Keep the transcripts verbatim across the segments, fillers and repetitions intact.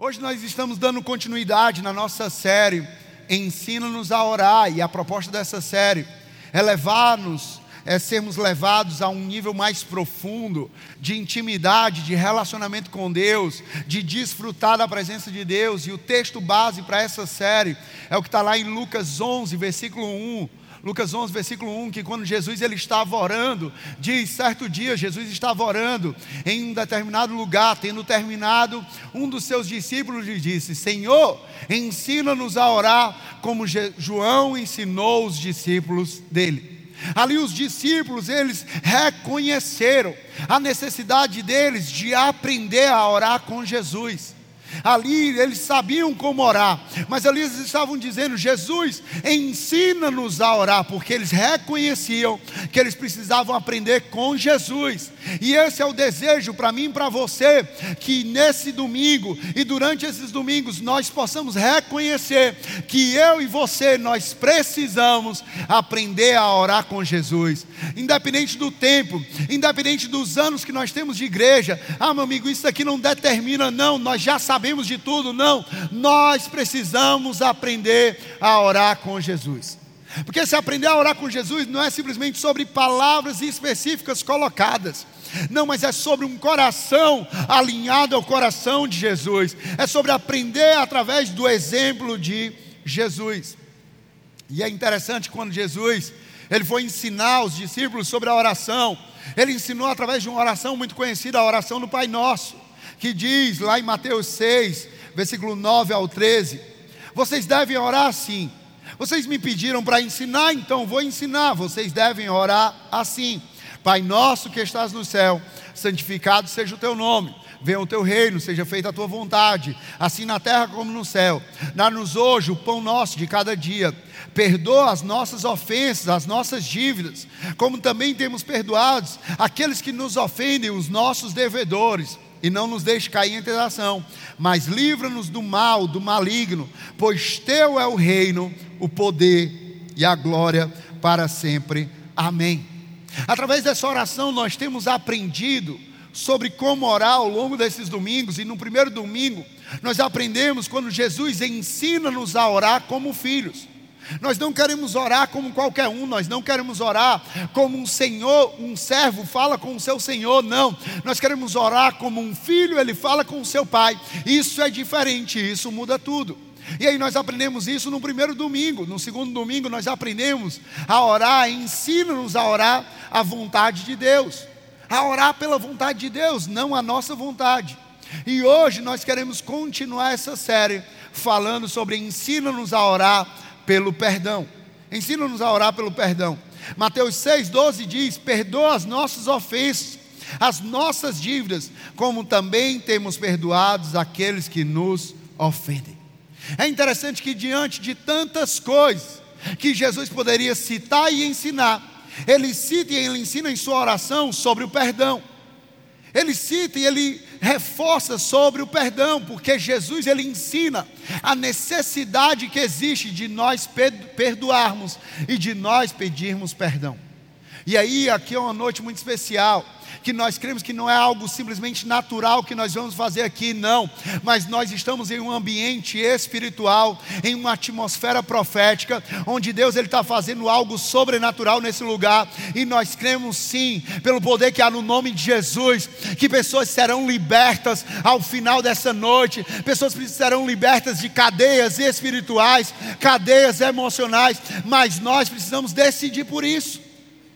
Hoje nós estamos dando continuidade na nossa série Ensina-nos a Orar. E a proposta dessa série é levar-nos, é sermos levados a um nível mais profundo de intimidade, de relacionamento com Deus, de desfrutar da presença de Deus. E o texto base para essa série é o que está lá em Lucas onze, versículo um. Lucas onze, versículo um, que quando Jesus ele estava orando, diz, certo dia Jesus estava orando em um determinado lugar, tendo terminado, um dos seus discípulos lhe disse: Senhor, ensina-nos a orar como Je- João ensinou os discípulos dele. Ali os discípulos, eles reconheceram a necessidade deles de aprender a orar com Jesus. Ali eles sabiam como orar, mas ali eles estavam dizendo: Jesus, ensina-nos a orar, porque eles reconheciam que eles precisavam aprender com Jesus. E esse é o desejo para mim e para você, que nesse domingo e durante esses domingos nós possamos reconhecer que eu e você, nós precisamos aprender a orar com Jesus. Independente do tempo, independente dos anos que nós temos de igreja. Ah, meu amigo, isso aqui não determina, não, nós já sabemos de tudo, não. Nós precisamos aprender a orar com Jesus. Porque se aprender a orar com Jesus não é simplesmente sobre palavras específicas colocadas, não, mas é sobre um coração alinhado ao coração de Jesus. É sobre aprender através do exemplo de Jesus. E é interessante quando Jesus ele foi ensinar os discípulos sobre a oração. Ele ensinou através de uma oração muito conhecida, a oração do Pai Nosso, que diz lá em Mateus seis, versículo nove ao treze: vocês devem orar assim. Vocês me pediram para ensinar, então vou ensinar. Vocês devem orar assim: Pai nosso que estás no céu, santificado seja o teu nome. Venha o teu reino, seja feita a tua vontade, assim na terra como no céu. Dá-nos hoje o pão nosso de cada dia. Perdoa as nossas ofensas, as nossas dívidas, como também temos perdoados aqueles que nos ofendem, os nossos devedores. E não nos deixe cair em tentação, mas livra-nos do mal, do maligno, pois teu é o reino, o poder e a glória para sempre. Amém. Através dessa oração nós temos aprendido sobre como orar ao longo desses domingos. E no primeiro domingo nós aprendemos quando Jesus ensina-nos a orar como filhos. Nós não queremos orar como qualquer um, nós não queremos orar como um senhor, um servo fala com o seu senhor, não. Nós queremos orar como um filho, ele fala com o seu pai. Isso é diferente, isso muda tudo. E aí nós aprendemos isso no primeiro domingo. No segundo domingo nós aprendemos a orar, ensina-nos a orar a vontade de Deus, a orar pela vontade de Deus, não a nossa vontade. E hoje nós queremos continuar essa série falando sobre ensina-nos a orar pelo perdão. Ensina-nos a orar pelo perdão. Mateus seis, doze diz: perdoa as nossas ofensas, as nossas dívidas, como também temos perdoados aqueles que nos ofendem. É interessante que diante de tantas coisas que Jesus poderia citar e ensinar, ele cita e ele ensina em sua oração sobre o perdão. Ele cita e ele reforça sobre o perdão, porque Jesus ele ensina a necessidade que existe de nós perdoarmos e de nós pedirmos perdão. E aí aqui é uma noite muito especial, que nós cremos que não é algo simplesmente natural que nós vamos fazer aqui, não. Mas nós estamos em um ambiente espiritual, em uma atmosfera profética, onde Deus ele está fazendo algo sobrenatural nesse lugar. E nós cremos sim, pelo poder que há no nome de Jesus, que pessoas serão libertas ao final dessa noite. Pessoas serão libertas de cadeias espirituais, cadeias emocionais. Mas nós precisamos decidir por isso.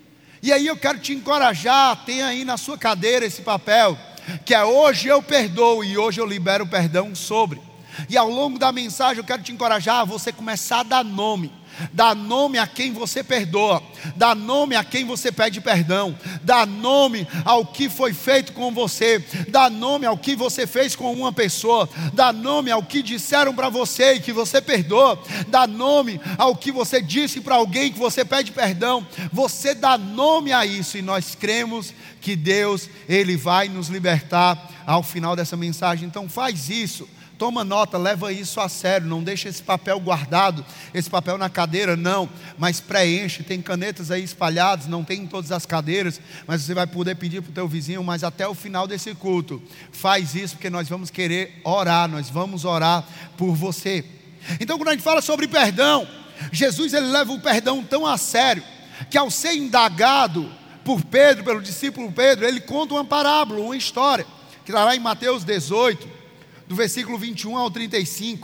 E aí eu quero te encorajar, tenha aí na sua cadeira esse papel, que é hoje eu perdoo e hoje eu libero o perdão sobre. E ao longo da mensagem eu quero te encorajar a você começar a dar nome. Dá nome a quem você perdoa, dá nome a quem você pede perdão, dá nome ao que foi feito com você, dá nome ao que você fez com uma pessoa, dá nome ao que disseram para você e que você perdoa, dá nome ao que você disse para alguém que você pede perdão. Você dá nome a isso e nós cremos que Deus ele vai nos libertar ao final dessa mensagem. Então faz isso, Toma nota, leva isso a sério, não deixa esse papel guardado, esse papel na cadeira, não, mas preenche. Tem canetas aí espalhadas, não tem em todas as cadeiras, mas você vai poder pedir para o teu vizinho, mas até o final desse culto, faz isso, porque nós vamos querer orar, nós vamos orar por você. Então, quando a gente fala sobre perdão, Jesus ele leva o perdão tão a sério, que ao ser indagado por Pedro, pelo discípulo Pedro, ele conta uma parábola, uma história, que está lá em Mateus dezoito, do versículo vinte e um ao trinta e cinco,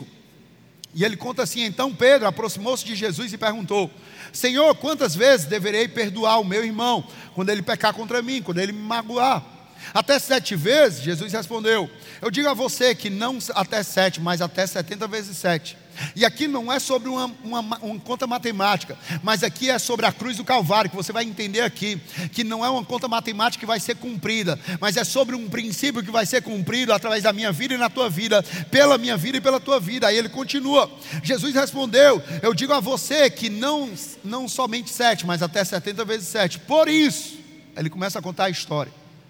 e ele conta assim: então Pedro aproximou-se de Jesus e perguntou: Senhor, quantas vezes deverei perdoar o meu irmão, quando ele pecar contra mim, quando ele me magoar? Até sete vezes? Jesus respondeu: eu digo a você que não até sete, mas até setenta vezes sete. E aqui não é sobre uma, uma, uma conta matemática, mas aqui é sobre a cruz do Calvário, que você vai entender aqui, que não é uma conta matemática que vai ser cumprida, mas é sobre um princípio que vai ser cumprido através da minha vida e na tua vida, pela minha vida e pela tua vida. Aí ele continua, Jesus respondeu: eu digo a você que não, não somente sete, mas até setenta vezes sete. Por isso, ele começa a contar a história.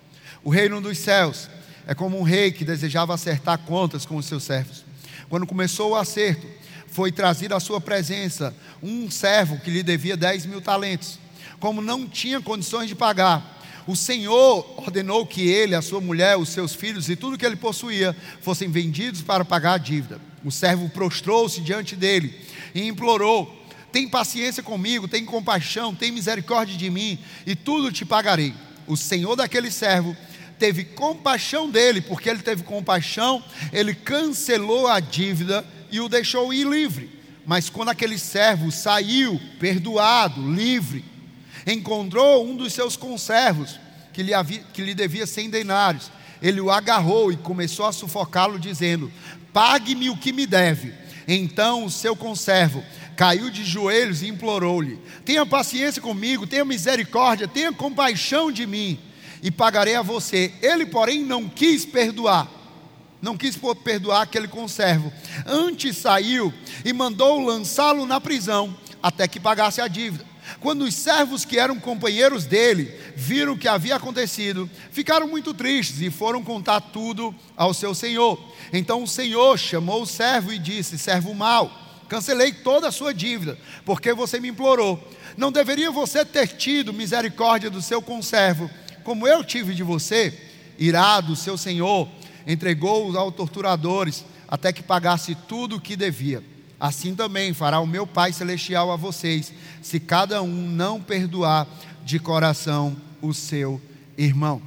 O reino dos céus é como um rei que desejava acertar contas com os seus servos. Quando começou o acerto, foi trazido à sua presença um servo que lhe devia dez mil talentos. Como não tinha condições de pagar, o Senhor ordenou que ele, a sua mulher, os seus filhos e tudo que ele possuía fossem vendidos para pagar a dívida. O servo prostrou-se diante dele e implorou: tem paciência comigo, tem compaixão, tem misericórdia de mim, e tudo te pagarei. O Senhor daquele servo teve compaixão dele, porque ele teve compaixão, ele cancelou a dívida e o deixou ir livre. Mas quando aquele servo saiu, perdoado, livre, encontrou um dos seus conservos, que lhe, havia, que lhe devia cem denários. Ele o agarrou e começou a sufocá-lo, dizendo: pague-me o que me deve. Então o seu conservo caiu de joelhos e implorou-lhe: tenha paciência comigo, tenha misericórdia, tenha compaixão de mim, e pagarei a você. Ele, porém, não quis perdoar, não quis perdoar aquele conservo. Antes saiu e mandou lançá-lo na prisão, até que pagasse a dívida. Quando os servos que eram companheiros dele viram o que havia acontecido, ficaram muito tristes e foram contar tudo ao seu senhor. Então o senhor chamou o servo e disse: servo mau, cancelei toda a sua dívida, porque você me implorou. Não deveria você ter tido misericórdia do seu conservo, como eu tive de você? Irado, seu senhor entregou-os aos torturadores, até que pagasse tudo o que devia. Assim também fará o meu Pai Celestial a vocês, se cada um não perdoar de coração o seu irmão.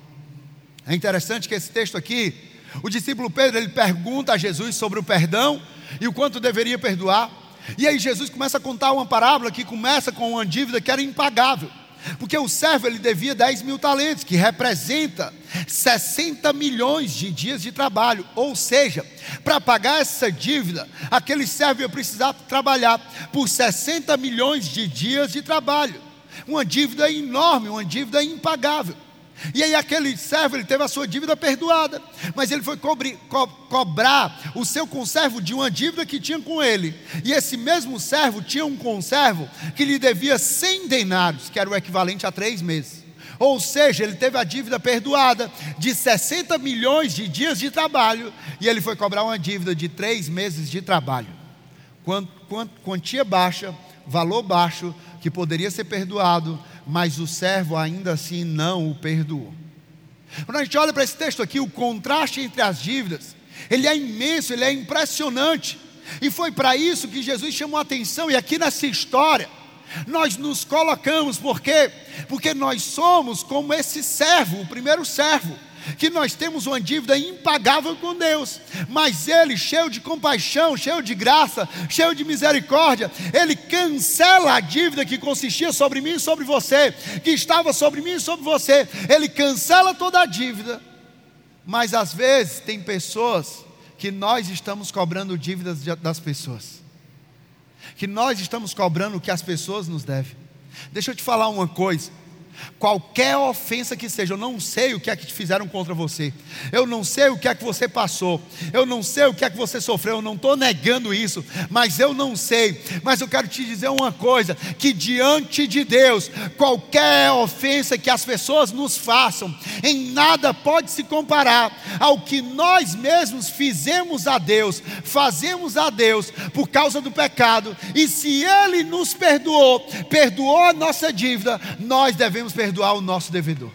É interessante que esse texto aqui, o discípulo Pedro, ele pergunta a Jesus sobre o perdão e o quanto deveria perdoar. E aí Jesus começa a contar uma parábola que começa com uma dívida que era impagável, porque o servo ele devia dez mil talentos, que representa sessenta milhões de dias de trabalho. Ou seja, para pagar essa dívida, aquele servo ia precisar trabalhar por sessenta milhões de dias de trabalho. Uma dívida enorme, uma dívida impagável. E aí aquele servo, ele teve a sua dívida perdoada, mas ele foi cobrir, co- cobrar o seu conservo de uma dívida que tinha com ele. E esse mesmo servo tinha um conservo que lhe devia cem denários, que era o equivalente a três meses. Ou seja, ele teve a dívida perdoada de sessenta milhões de dias de trabalho, e ele foi cobrar uma dívida de três meses de trabalho. Quantia baixa, valor baixo, que poderia ser perdoado, mas o servo ainda assim não o perdoou. Quando a gente olha para esse texto aqui, o contraste entre as dívidas, ele é imenso, ele é impressionante. E foi para isso que Jesus chamou a atenção. E aqui nessa história, nós nos colocamos, por quê? Porque nós somos como esse servo, o primeiro servo, que nós temos uma dívida impagável com Deus, mas Ele, cheio de compaixão, cheio de graça, cheio de misericórdia, Ele cancela a dívida que consistia sobre mim e sobre você, que estava sobre mim e sobre você. Ele cancela toda a dívida. Mas às vezes tem pessoas que nós estamos cobrando dívidas das pessoas, que nós estamos cobrando o que as pessoas nos devem. Deixa eu te falar uma coisa: Qualquer ofensa que seja, eu não sei o que é que te fizeram contra você, eu não sei o que é que você passou, eu não sei o que é que você sofreu, eu não estou negando isso, mas eu não sei. Mas eu quero te dizer uma coisa, que diante de Deus, qualquer ofensa que as pessoas nos façam, em nada pode se comparar ao que nós mesmos fizemos a Deus, fazemos a Deus por causa do pecado. E se Ele nos perdoou, perdoou a nossa dívida, nós devemos perdoar o nosso devedor.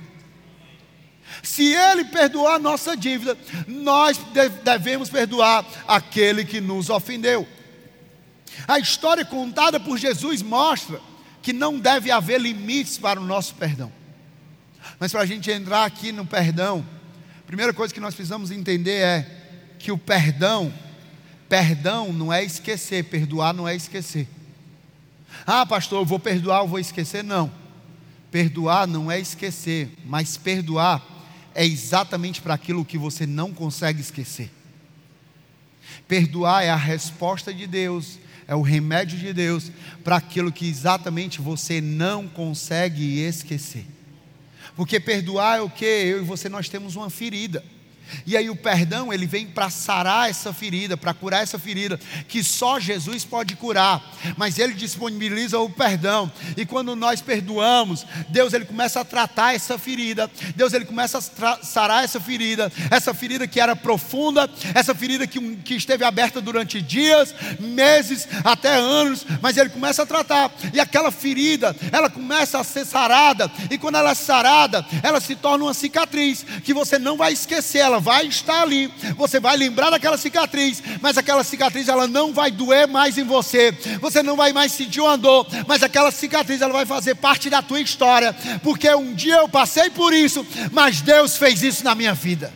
Se Ele perdoou a nossa dívida, nós devemos perdoar aquele que nos ofendeu. A história contada por Jesus mostra que não deve haver limites para o nosso perdão. Mas para a gente entrar aqui no perdão, a primeira coisa que nós precisamos entender é que o perdão, perdão não é esquecer, perdoar não é esquecer. Ah, pastor, eu vou perdoar, eu vou esquecer. Não, perdoar não é esquecer, mas perdoar é exatamente para aquilo que você não consegue esquecer. Perdoar é a resposta de Deus, é o remédio de Deus para aquilo que exatamente você não consegue esquecer. Porque perdoar é o que? Eu e você, nós temos uma ferida. E aí o perdão, ele vem para sarar essa ferida, para curar essa ferida, que só Jesus pode curar. Mas Ele disponibiliza o perdão. E quando nós perdoamos, Deus Ele começa a tratar essa ferida. Deus Ele começa a sarar essa ferida. Essa ferida que era profunda, essa ferida que, que esteve aberta durante dias, meses, até anos. Mas Ele começa a tratar. E aquela ferida, ela começa a ser sarada. E quando ela é sarada, ela se torna uma cicatriz, que você não vai esquecer. Ela vai estar ali, você vai lembrar daquela cicatriz, mas aquela cicatriz ela não vai doer mais em você, você não vai mais sentir uma dor, mas aquela cicatriz ela vai fazer parte da tua história, porque um dia eu passei por isso, mas Deus fez isso na minha vida.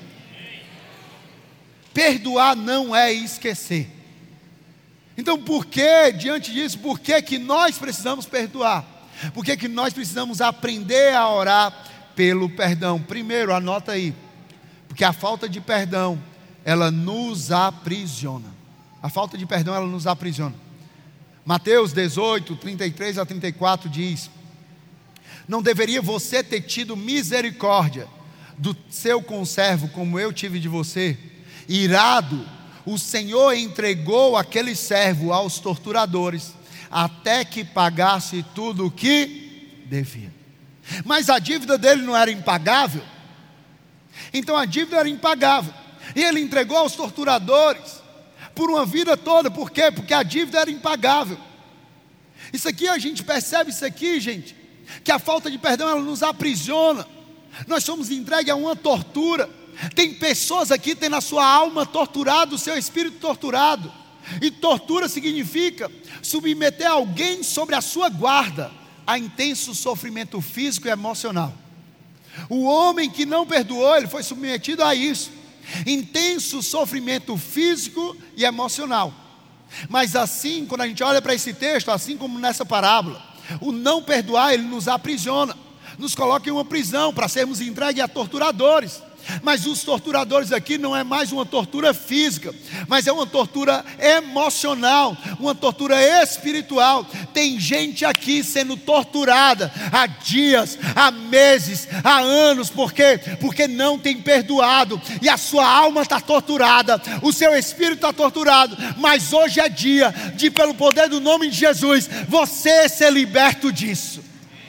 Perdoar não é esquecer. Então por que, diante disso, por que que nós precisamos perdoar? Por que que nós precisamos aprender a orar pelo perdão? Primeiro, anota aí, porque a falta de perdão, ela nos aprisiona. A falta de perdão, ela nos aprisiona. Mateus dezoito, trinta e três a trinta e quatro diz: não deveria você ter tido misericórdia do seu conservo, como eu tive de você? Irado, o Senhor entregou aquele servo aos torturadores, até que pagasse tudo o que devia. Mas a dívida dele não era impagável. Então a dívida era impagável, e ele entregou aos torturadores por uma vida toda. Por quê? Porque a dívida era impagável. Isso aqui, a gente percebe isso aqui, gente, que a falta de perdão, ela nos aprisiona. Nós somos entregues a uma tortura. Tem pessoas aqui que têm na sua alma torturado, o seu espírito torturado. E tortura significa submeter alguém sobre a sua guarda a intenso sofrimento físico e emocional. O homem que não perdoou, ele foi submetido a isso, intenso sofrimento físico e emocional. Mas assim, quando a gente olha para esse texto, assim como nessa parábola, o não perdoar, ele nos aprisiona, nos coloca em uma prisão para sermos entregues a torturadores. Mas os torturadores aqui não é mais uma tortura física, mas é uma tortura emocional, uma tortura espiritual. Tem gente aqui sendo torturada há dias, há meses, há anos. Por quê? Porque não tem perdoado, e a sua alma está torturada, o seu espírito está torturado. Mas hoje é dia de, pelo poder do nome de Jesus, você ser liberto disso.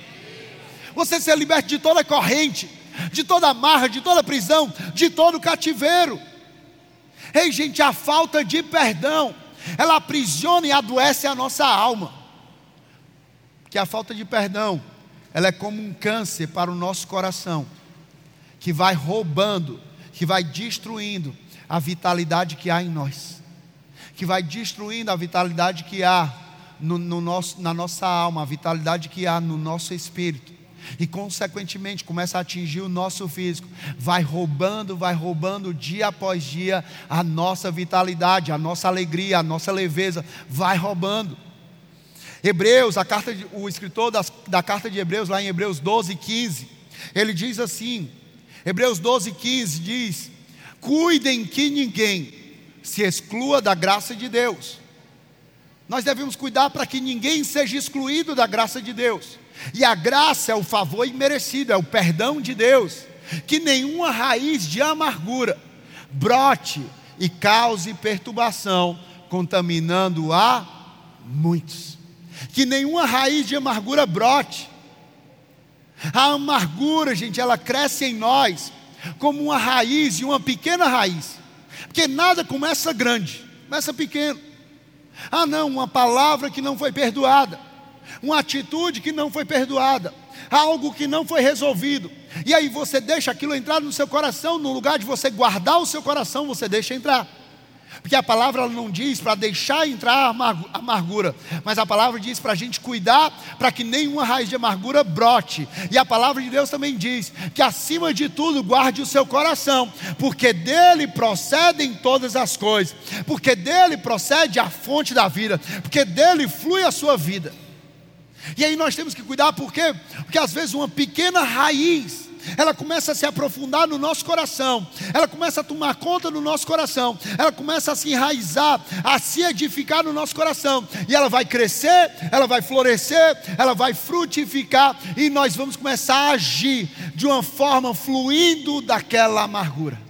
Você ser liberto de toda corrente, de toda amarra, de toda prisão, de todo cativeiro. Ei, gente, a falta de perdão, ela aprisiona e adoece a nossa alma. Que a falta de perdão, ela é como um câncer para o nosso coração, que vai roubando, que vai destruindo a vitalidade que há em nós, que vai destruindo a vitalidade que há no, no nosso, na nossa alma, a vitalidade que há no nosso espírito. E consequentemente começa a atingir o nosso físico, vai roubando, vai roubando dia após dia a nossa vitalidade, a nossa alegria, a nossa leveza, vai roubando. Hebreus, a carta de, o escritor das, da carta de Hebreus, lá em Hebreus doze, quinze, ele diz assim, Hebreus doze, quinze diz: cuidem que ninguém se exclua da graça de Deus. Nós devemos cuidar para que ninguém seja excluído da graça de Deus. E a graça é o favor imerecido, é o perdão de Deus. Que nenhuma raiz de amargura brote e cause perturbação, contaminando a muitos. Que nenhuma raiz de amargura brote. A amargura, gente, ela cresce em nós como uma raiz, e uma pequena raiz. Porque nada começa grande, começa pequeno. Ah não, uma palavra que não foi perdoada, uma atitude que não foi perdoada, algo que não foi resolvido. E aí você deixa aquilo entrar no seu coração. No lugar de você guardar o seu coração, você deixa entrar. Porque a palavra ela não diz para deixar entrar a amargura, mas a palavra diz para a gente cuidar, para que nenhuma raiz de amargura brote. E a palavra de Deus também diz que acima de tudo guarde o seu coração, porque dele procedem todas as coisas, porque dele procede a fonte da vida, porque dele flui a sua vida. E aí nós temos que cuidar, por quê? Porque às vezes uma pequena raiz, ela começa a se aprofundar no nosso coração, ela começa a tomar conta do nosso coração, ela começa a se enraizar, a se edificar no nosso coração, e ela vai crescer, ela vai florescer, ela vai frutificar, e nós vamos começar a agir de uma forma fluindo daquela amargura.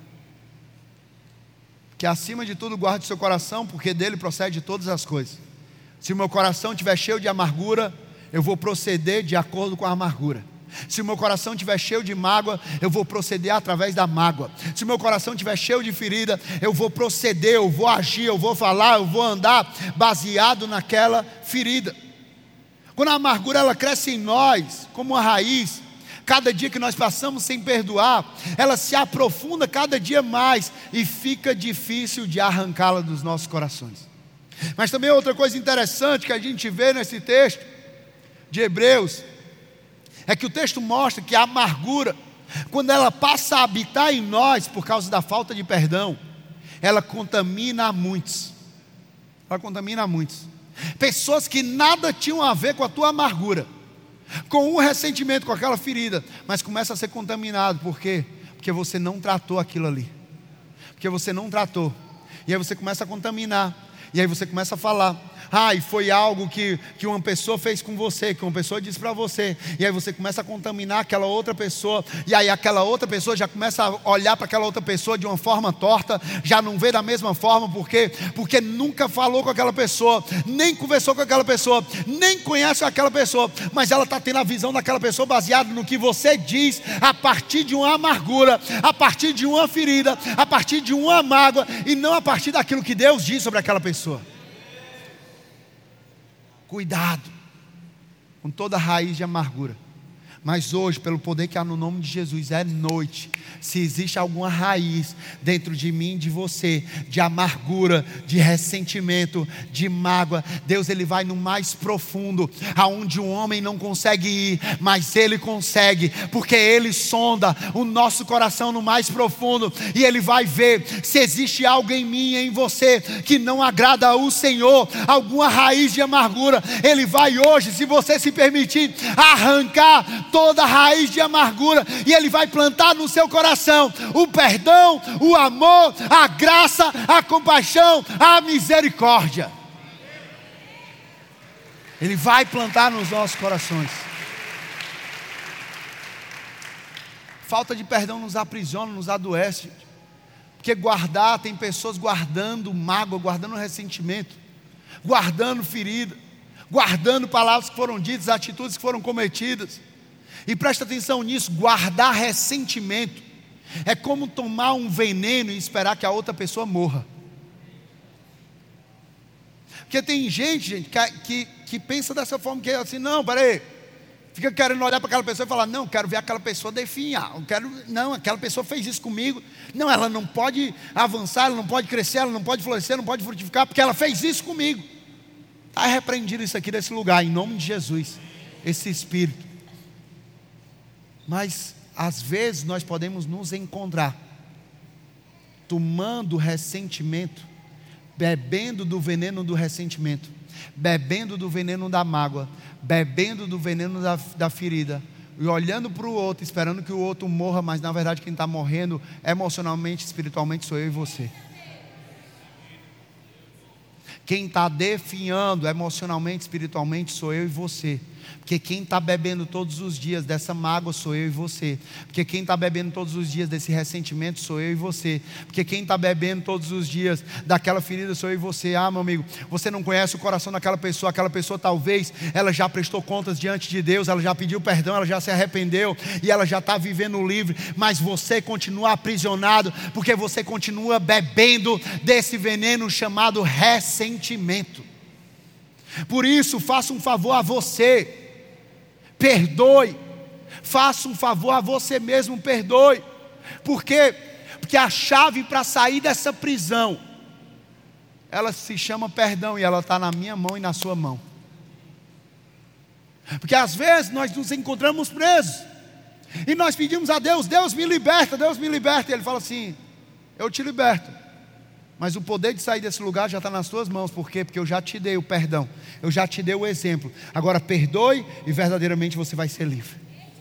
Que acima de tudo guarde o seu coração, porque dele procede todas as coisas. Se o meu coração estiver cheio de amargura, eu vou proceder de acordo com a amargura. Se o meu coração estiver cheio de mágoa, eu vou proceder através da mágoa. Se o meu coração estiver cheio de ferida, eu vou proceder, eu vou agir, eu vou falar, eu vou andar baseado naquela ferida. Quando a amargura ela cresce em nós como uma raiz, cada dia que nós passamos sem perdoar, ela se aprofunda cada dia mais e fica difícil de arrancá-la dos nossos corações. Mas também outra coisa interessante que a gente vê nesse texto de Hebreus, é que o texto mostra que a amargura, quando ela passa a habitar em nós por causa da falta de perdão, ela contamina a muitos. Ela contamina a muitos. Pessoas que nada tinham a ver com a tua amargura, com o ressentimento, com aquela ferida, mas começa a ser contaminado. Por quê? Porque você não tratou aquilo ali. Porque você não tratou. E aí você começa a contaminar. E aí você começa a falar: ah, e foi algo que, que uma pessoa fez com você, que uma pessoa disse para você. E aí você começa a contaminar aquela outra pessoa. E aí aquela outra pessoa já começa a olhar para aquela outra pessoa de uma forma torta, já não vê da mesma forma. Por quê? Porque nunca falou com aquela pessoa, nem conversou com aquela pessoa, nem conhece aquela pessoa, mas ela está tendo a visão daquela pessoa baseada no que você diz, a partir de uma amargura, a partir de uma ferida, a partir de uma mágoa, e não a partir daquilo que Deus diz sobre aquela pessoa. Cuidado com toda raiz de amargura. Mas hoje, pelo poder que há no nome de Jesus, é noite. Se existe alguma raiz dentro de mim e de você, de amargura, de ressentimento, de mágoa, Deus ele vai no mais profundo, aonde um homem não consegue ir, mas Ele consegue, porque Ele sonda o nosso coração no mais profundo, e Ele vai ver se existe algo em mim e em você que não agrada ao Senhor, alguma raiz de amargura. Ele vai hoje, se você se permitir, arrancar toda raiz de amargura, e Ele vai plantar no seu coração o perdão, o amor, a graça, a compaixão, a misericórdia. Ele vai plantar nos nossos corações. Falta de perdão nos aprisiona, nos adoece, porque guardar, tem pessoas guardando mágoa, guardando ressentimento, guardando ferida, guardando palavras que foram ditas, atitudes que foram cometidas. E presta atenção nisso: guardar ressentimento é como tomar um veneno e esperar que a outra pessoa morra. Porque tem gente, gente que, que, que pensa dessa forma, que é assim: não, peraí, fica querendo olhar para aquela pessoa e falar: não, quero ver aquela pessoa definhar, eu quero, não, aquela pessoa fez isso comigo, não, ela não pode avançar, ela não pode crescer, ela não pode florescer, não pode frutificar, porque ela fez isso comigo. Está repreendido isso aqui desse lugar, em nome de Jesus, esse espírito. Mas às vezes nós podemos nos encontrar tomando ressentimento, bebendo do veneno do ressentimento, bebendo do veneno da mágoa, bebendo do veneno da, da ferida, e olhando para o outro, esperando que o outro morra, mas na verdade quem está morrendo emocionalmente, espiritualmente, sou eu e você. Quem está definhando emocionalmente, espiritualmente, sou eu e você. Porque quem está bebendo todos os dias dessa mágoa sou eu e você. Porque quem está bebendo todos os dias desse ressentimento sou eu e você. Porque quem está bebendo todos os dias daquela ferida sou eu e você. Ah, meu amigo, você não conhece o coração daquela pessoa. Aquela pessoa talvez, ela já prestou contas diante de Deus. Ela já pediu perdão, ela já se arrependeu. E ela já está vivendo livre. Mas você continua aprisionado. Porque você continua bebendo desse veneno chamado ressentimento. Por isso, faça um favor a você. Perdoe, faça um favor a você mesmo, perdoe. Por quê? Porque a chave para sair dessa prisão, ela se chama perdão e ela está na minha mão e na sua mão. Porque às vezes nós nos encontramos presos e nós pedimos a Deus, Deus me liberta, Deus me liberta. E Ele fala assim, eu te liberto. Mas o poder de sair desse lugar já está nas tuas mãos. Por quê? Porque eu já te dei o perdão. Eu já te dei o exemplo. Agora perdoe e verdadeiramente você vai ser livre.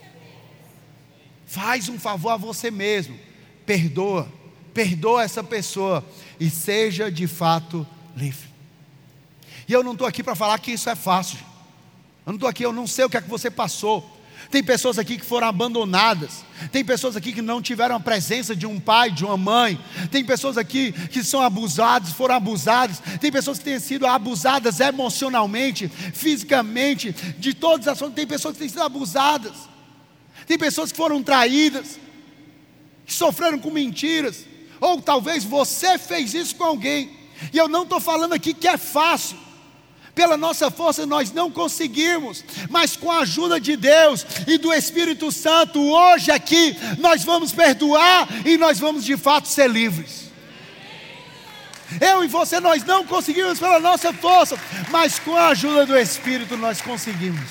Faz um favor a você mesmo. Perdoa. Perdoa essa pessoa. E seja de fato livre. E eu não estou aqui para falar que isso é fácil. Eu não estou aqui, eu não sei o que é que você passou. Tem pessoas aqui que foram abandonadas. Tem pessoas aqui que não tiveram a presença de um pai, de uma mãe. Tem pessoas aqui que são abusadas, foram abusadas. Tem pessoas que têm sido abusadas emocionalmente, fisicamente, de todas as formas. Tem pessoas que têm sido abusadas. Tem pessoas que foram traídas, que sofreram com mentiras. Ou talvez você fez isso com alguém. E eu não estou falando aqui que é fácil. Pela nossa força nós não conseguimos, mas com a ajuda de Deus e do Espírito Santo, hoje aqui, nós vamos perdoar e nós vamos de fato ser livres. Eu e você, nós não conseguimos pela nossa força, mas com a ajuda do Espírito nós conseguimos.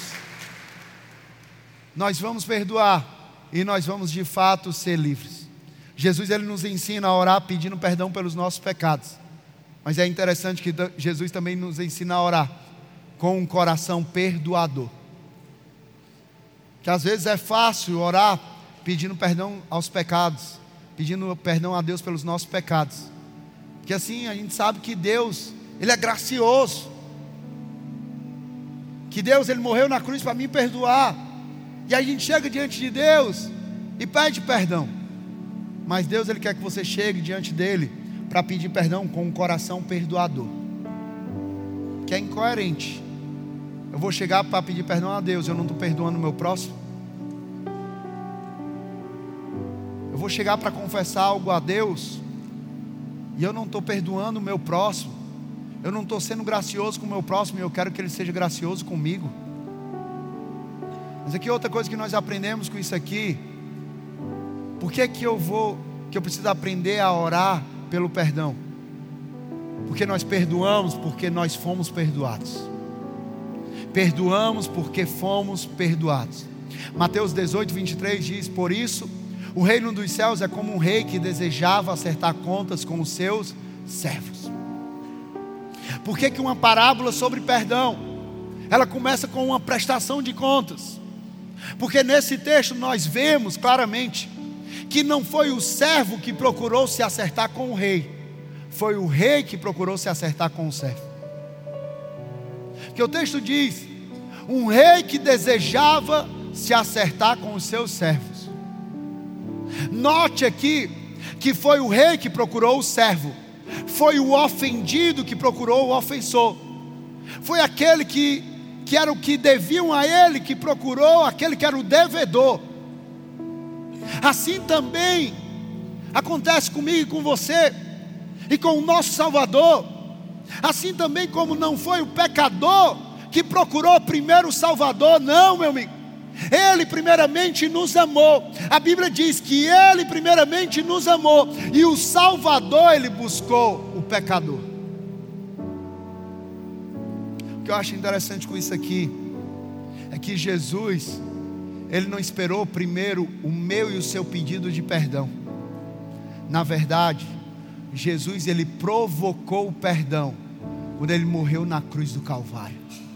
Nós vamos perdoar e nós vamos de fato ser livres. Jesus, Ele nos ensina a orar pedindo perdão pelos nossos pecados. Mas é interessante que Jesus também nos ensina a orar com um coração perdoador. Que às vezes é fácil orar pedindo perdão aos pecados, pedindo perdão a Deus pelos nossos pecados. Porque assim a gente sabe que Deus, Ele é gracioso. Que Deus, Ele morreu na cruz para me perdoar. E aí a gente chega diante de Deus e pede perdão. Mas Deus, Ele quer que você chegue diante dEle para pedir perdão com um coração perdoador. Que é incoerente. Eu vou chegar para pedir perdão a Deus, eu não estou perdoando o meu próximo. Eu vou chegar para confessar algo a Deus e eu não estou perdoando o meu próximo. Eu não estou sendo gracioso com o meu próximo e eu quero que ele seja gracioso comigo. Mas aqui outra coisa que nós aprendemos com isso aqui. Por que que eu vou, que eu preciso aprender a orar pelo perdão? Porque nós perdoamos porque nós fomos perdoados. Perdoamos porque fomos perdoados. Mateus dezoito, vinte e três diz: por isso, o reino dos céus é como um rei que desejava acertar contas com os seus servos. Por que que uma parábola sobre perdão, ela começa com uma prestação de contas? Porque nesse texto nós vemos claramente que não foi o servo que procurou se acertar com o rei, foi o rei que procurou se acertar com o servo. Que o texto diz: um rei que desejava se acertar com os seus servos. Note aqui que foi o rei que procurou o servo, foi o ofendido que procurou o ofensor, foi aquele que, que era o que deviam a ele que procurou aquele que era o devedor. Assim também acontece comigo e com você e com o nosso Salvador. Assim também como não foi o pecador que procurou primeiro o Salvador, não, meu amigo. Ele primeiramente nos amou. A Bíblia diz que Ele primeiramente nos amou e o Salvador Ele buscou o pecador. O que eu acho interessante com isso aqui é que Jesus, Ele não esperou primeiro o meu e o seu pedido de perdão. Na verdade, Jesus, Ele provocou o perdão quando Ele morreu na cruz do Calvário.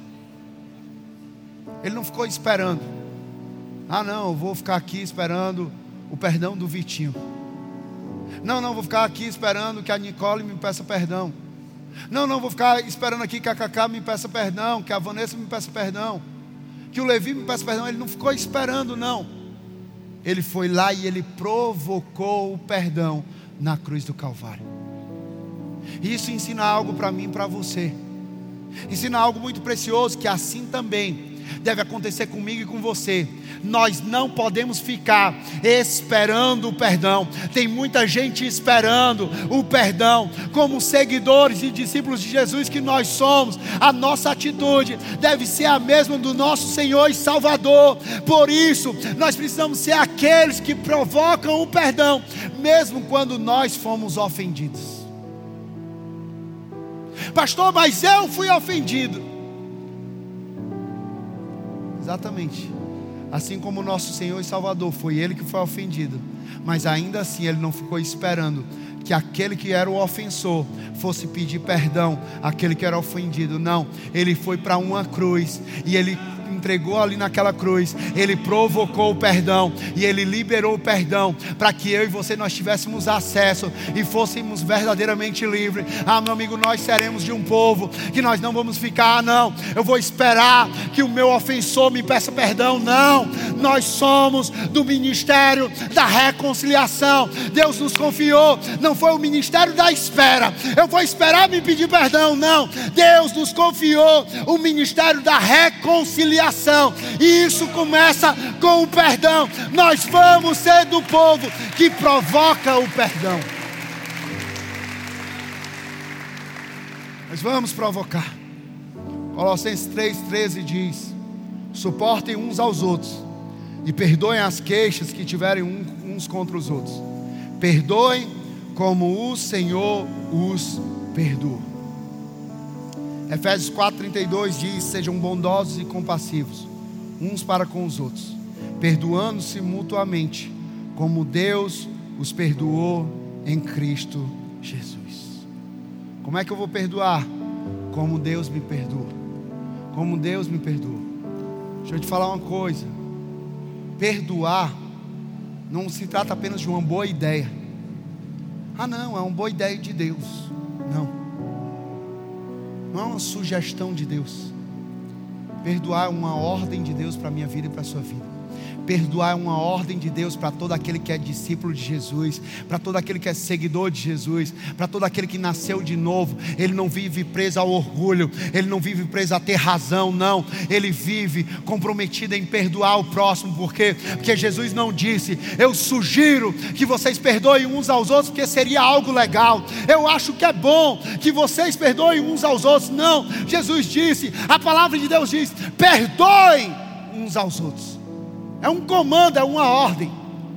Ele não ficou esperando. Ah não, eu vou ficar aqui esperando o perdão do Vitinho. Não, não, vou ficar aqui esperando que a Nicole me peça perdão. Não, não vou ficar esperando aqui que a Cacá me peça perdão, que a Vanessa me peça perdão, que o Levi me peça perdão. Ele não ficou esperando, não. Ele foi lá e ele provocou o perdão na cruz do Calvário. E isso ensina algo para mim e para você. Ensina algo muito precioso, que assim também deve acontecer comigo e com você. Nós não podemos ficar esperando o perdão. Tem muita gente esperando o perdão. Como seguidores e discípulos de Jesus que nós somos, a nossa atitude deve ser a mesma do nosso Senhor e Salvador. Por isso, nós precisamos ser aqueles que provocam o perdão, mesmo quando nós fomos ofendidos. Pastor, mas eu fui ofendido. Exatamente. Assim como o nosso Senhor e Salvador, foi Ele que foi ofendido, mas ainda assim Ele não ficou esperando que aquele que era o ofensor fosse pedir perdão àquele que era ofendido. Não, Ele foi para uma cruz e Ele entregou ali naquela cruz, Ele provocou o perdão e Ele liberou o perdão para que eu e você nós tivéssemos acesso e fôssemos verdadeiramente livres. Ah, meu amigo, nós seremos de um povo que nós não vamos ficar, ah, não, eu vou esperar que o meu ofensor me peça perdão. Não, nós somos do ministério da reconciliação. Deus nos confiou, não foi o ministério da espera, eu vou esperar me pedir perdão. Não, Deus nos confiou o ministério da reconciliação. E isso começa com o perdão. Nós vamos ser do povo que provoca o perdão. Nós vamos provocar. Colossenses três, treze diz: suportem uns aos outros e perdoem as queixas que tiverem uns contra os outros. Perdoem como o Senhor os perdoa. Efésios quatro, trinta e dois diz: sejam bondosos e compassivos uns para com os outros, perdoando-se mutuamente, como Deus os perdoou em Cristo Jesus. Como é que eu vou perdoar? Como Deus me perdoa. Como Deus me perdoa. Deixa eu te falar uma coisa: perdoar não se trata apenas de uma boa ideia. Ah, não, é uma boa ideia de Deus. Não. Não é uma sugestão de Deus. Perdoar é uma ordem de Deus para a minha vida e para a sua vida. Perdoar é uma ordem de Deus para todo aquele que é discípulo de Jesus, para todo aquele que é seguidor de Jesus, para todo aquele que nasceu de novo. Ele não vive preso ao orgulho, ele não vive preso a ter razão, não. Ele vive comprometido em perdoar o próximo. Por quê? Porque Jesus não disse: eu sugiro que vocês perdoem uns aos outros, porque seria algo legal. Eu acho que é bom que vocês perdoem uns aos outros. Não, Jesus disse, a palavra de Deus diz: perdoem uns aos outros. É um comando, é uma ordem.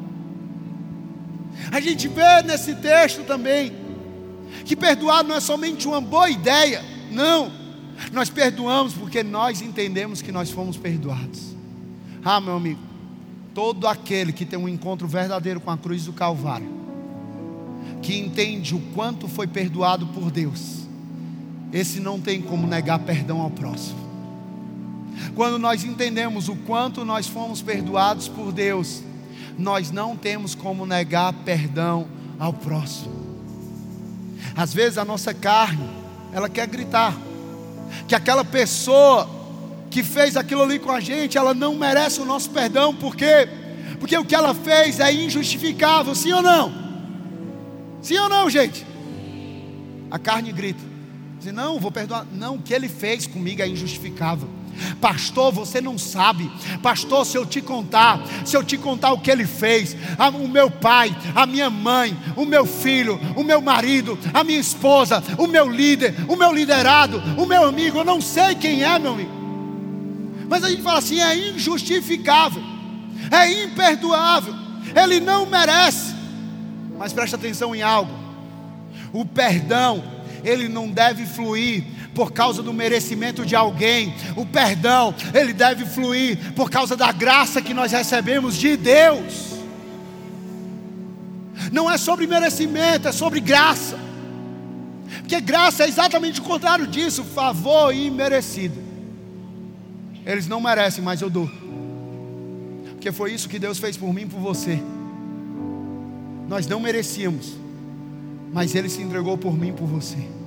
A gente vê nesse texto também que perdoar não é somente uma boa ideia. Não, nós perdoamos porque nós entendemos que nós fomos perdoados. Ah, meu amigo, todo aquele que tem um encontro verdadeiro com a cruz do Calvário, que entende o quanto foi perdoado por Deus, esse não tem como negar perdão ao próximo. Quando nós entendemos o quanto nós fomos perdoados por Deus, nós não temos como negar perdão ao próximo. Às vezes a nossa carne, ela quer gritar que aquela pessoa que fez aquilo ali com a gente, ela não merece o nosso perdão. Por quê? Porque o que ela fez é injustificável. Sim ou não? Sim ou não, gente? A carne grita, diz: não, vou perdoar. Não, o que ele fez comigo é injustificável. Pastor, você não sabe. Pastor, se eu te contar, se eu te contar o que ele fez, a, o meu pai, a minha mãe, o meu filho, o meu marido, a minha esposa, o meu líder, o meu liderado, o meu amigo, eu não sei quem é, meu amigo, mas a gente fala assim: é injustificável, é imperdoável, ele não merece. Mas preste atenção em algo: o perdão, ele não deve fluir por causa do merecimento de alguém. O perdão, ele deve fluir por causa da graça que nós recebemos de Deus. Não é sobre merecimento, é sobre graça. Porque graça é exatamente o contrário disso, favor imerecido. Eles não merecem, mas eu dou, porque foi isso que Deus fez por mim e por você. Nós não merecíamos, mas Ele se entregou por mim e por você.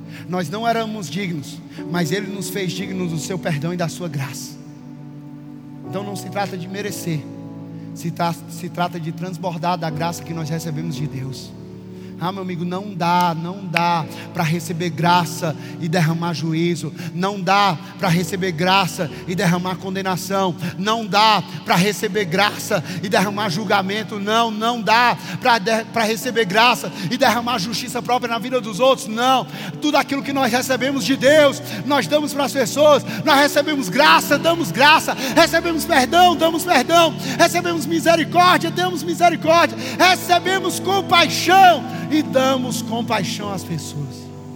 Nós não éramos dignos, mas Ele nos fez dignos do seu perdão e da sua graça. Então não se trata de merecer, se, tra- se trata de transbordar da graça que nós recebemos de Deus. Ah, meu amigo, não dá, não dá para receber graça e derramar juízo. Não dá para receber graça e derramar condenação. Não dá para receber graça e derramar julgamento. Não, não dá para de, receber graça e derramar justiça própria na vida dos outros. Não, tudo aquilo que nós recebemos de Deus, nós damos para as pessoas. Nós recebemos graça, damos graça. Recebemos perdão, damos perdão. Recebemos misericórdia, damos misericórdia. Recebemos compaixão e damos compaixão às pessoas.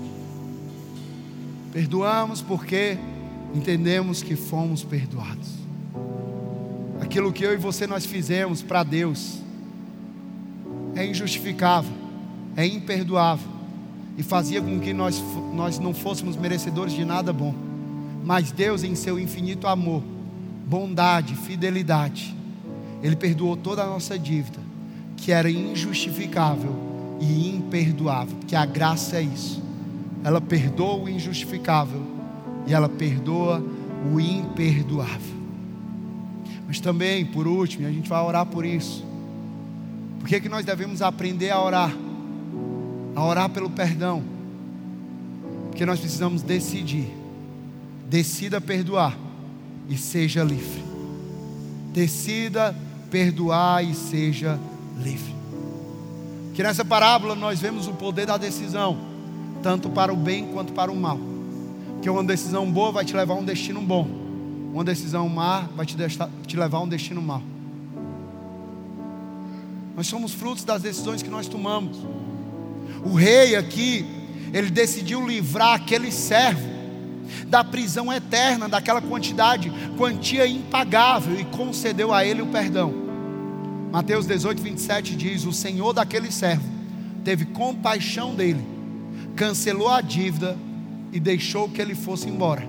Perdoamos porque entendemos que fomos perdoados. Aquilo que eu e você nós fizemos para Deus é injustificável, é imperdoável, e fazia com que nós, nós não fôssemos merecedores de nada bom. Mas Deus, em seu infinito amor, bondade, fidelidade, Ele perdoou toda a nossa dívida, que era injustificável e imperdoável, porque a graça é isso. Ela perdoa o injustificável e ela perdoa o imperdoável. Mas também, por último, a gente vai orar por isso. Por que que nós devemos aprender a orar? A orar pelo perdão? Porque nós precisamos decidir. Decida perdoar e seja livre. Decida perdoar e seja livre. Que nessa parábola nós vemos o poder da decisão, tanto para o bem quanto para o mal. Que uma decisão boa vai te levar a um destino bom, uma decisão má vai te, deixar, te levar a um destino mau. Nós somos frutos das decisões que nós tomamos. O rei aqui, ele decidiu livrar aquele servo da prisão eterna, daquela quantidade, quantia impagável, e concedeu a ele o perdão. Mateus dezoito, vinte e sete diz: o Senhor daquele servo teve compaixão dele, cancelou a dívida e deixou que ele fosse embora.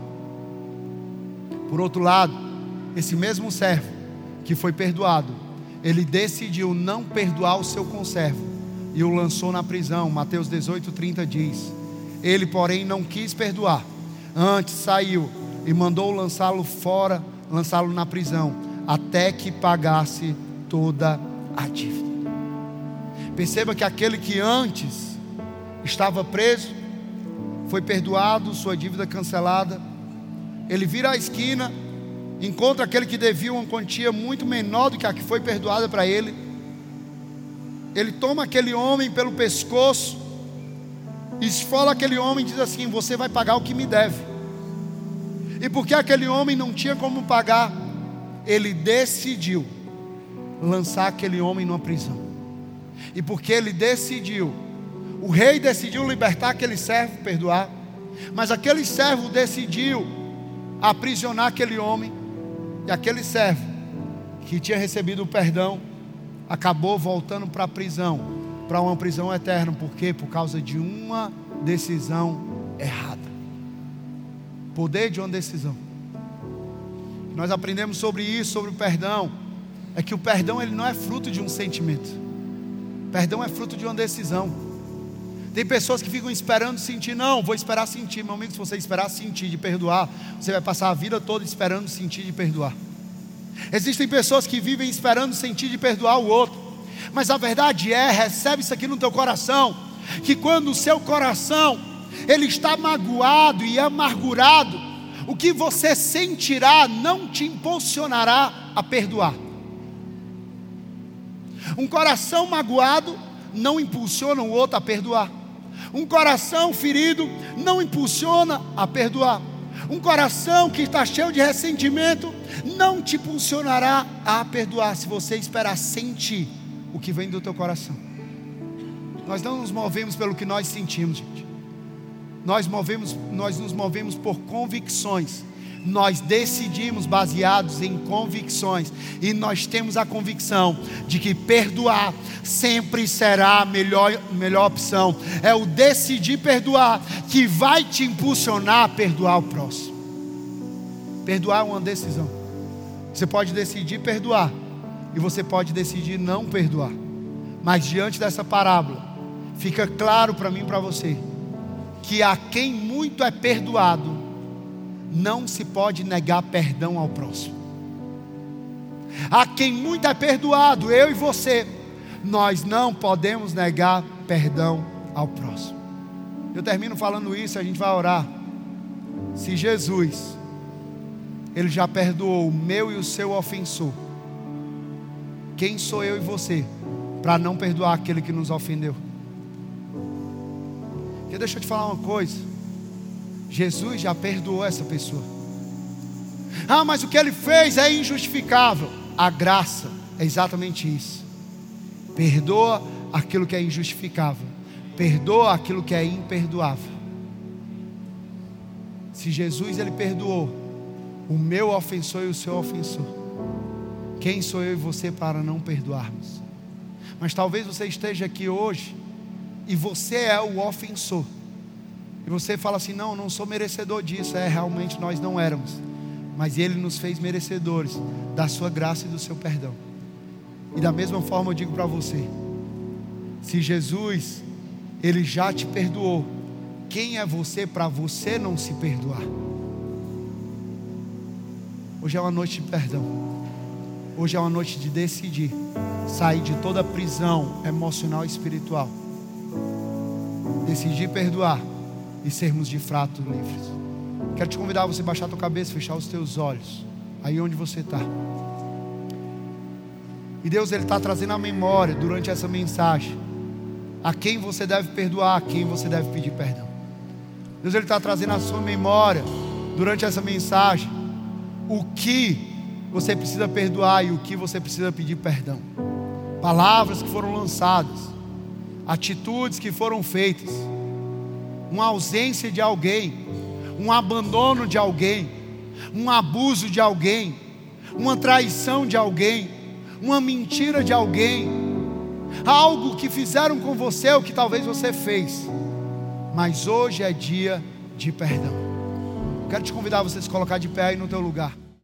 Por outro lado, esse mesmo servo que foi perdoado, ele decidiu não perdoar o seu conservo e o lançou na prisão. Mateus dezoito, trinta diz: ele, porém, não quis perdoar, antes saiu e mandou lançá-lo fora, lançá-lo na prisão, até que pagasse toda a dívida. Perceba que aquele que antes estava preso foi perdoado, sua dívida cancelada. Ele vira a esquina, encontra aquele que devia uma quantia muito menor do que a que foi perdoada para ele. Ele toma aquele homem pelo pescoço, esfola aquele homem e diz assim: você vai pagar o que me deve. E porque aquele homem não tinha como pagar, ele decidiu lançar aquele homem numa prisão. E porque ele decidiu, o rei decidiu libertar aquele servo, perdoar, mas aquele servo decidiu aprisionar aquele homem, e aquele servo que tinha recebido o perdão acabou voltando para a prisão, para uma prisão eterna. Por quê? Por causa de uma decisão errada. Poder de uma decisão. Nós aprendemos sobre isso, sobre o perdão, é que o perdão ele não é fruto de um sentimento. Perdão é fruto de uma decisão. Tem pessoas que ficam esperando sentir. Não, vou esperar sentir. Meu amigo, se você esperar sentir de perdoar, você vai passar a vida toda esperando sentir de perdoar. Existem pessoas que vivem esperando sentir de perdoar o outro, mas a verdade é, recebe isso aqui no teu coração, que quando o seu coração ele está magoado e amargurado, o que você sentirá não te impulsionará a perdoar. Um coração magoado não impulsiona o outro a perdoar. Um coração ferido não impulsiona a perdoar. Um coração que está cheio de ressentimento não te impulsionará a perdoar, se você esperar sentir o que vem do teu coração. Nós não nos movemos pelo que nós sentimos, gente. Nós, movemos, nós nos movemos por convicções. Nós decidimos baseados em convicções, e nós temos a convicção de que perdoar sempre será a melhor, melhor opção. É o decidir perdoar que vai te impulsionar a perdoar o próximo. Perdoar é uma decisão. Você pode decidir perdoar e você pode decidir não perdoar. Mas diante dessa parábola fica claro para mim e para você que a quem muito é perdoado, não se pode negar perdão ao próximo. A quem muito é perdoado, eu e você, nós não podemos negar perdão ao próximo. Eu termino falando isso, a gente vai orar. Se Jesus, Ele já perdoou o meu e o seu ofensor, quem sou eu e você para não perdoar aquele que nos ofendeu? Porque deixa eu te falar uma coisa, Jesus já perdoou essa pessoa. Ah, mas o que Ele fez é injustificável. A graça é exatamente isso. Perdoa aquilo que é injustificável, perdoa aquilo que é imperdoável. Se Jesus Ele perdoou o meu ofensor e o seu ofensor, quem sou eu e você para não perdoarmos? Mas talvez você esteja aqui hoje e você é o ofensor, e você fala assim: não, eu não sou merecedor disso. É, realmente nós não éramos, mas Ele nos fez merecedores da sua graça e do seu perdão. E da mesma forma eu digo para você, se Jesus Ele já te perdoou, quem é você para você não se perdoar? Hoje é uma noite de perdão. Hoje é uma noite de decidir sair de toda prisão emocional e espiritual, decidir perdoar e sermos de fato livres. Quero te convidar a você baixar a tua cabeça, fechar os teus olhos, aí onde você está. E Deus Ele está trazendo a memória durante essa mensagem a quem você deve perdoar, a quem você deve pedir perdão. Deus Ele está trazendo a sua memória durante essa mensagem o que você precisa perdoar e o que você precisa pedir perdão. Palavras que foram lançadas, atitudes que foram feitas, uma ausência de alguém, um abandono de alguém, um abuso de alguém, uma traição de alguém, uma mentira de alguém, algo que fizeram com você, o que talvez você fez, mas hoje é dia de perdão. Quero te convidar a você se colocar de pé aí no teu lugar.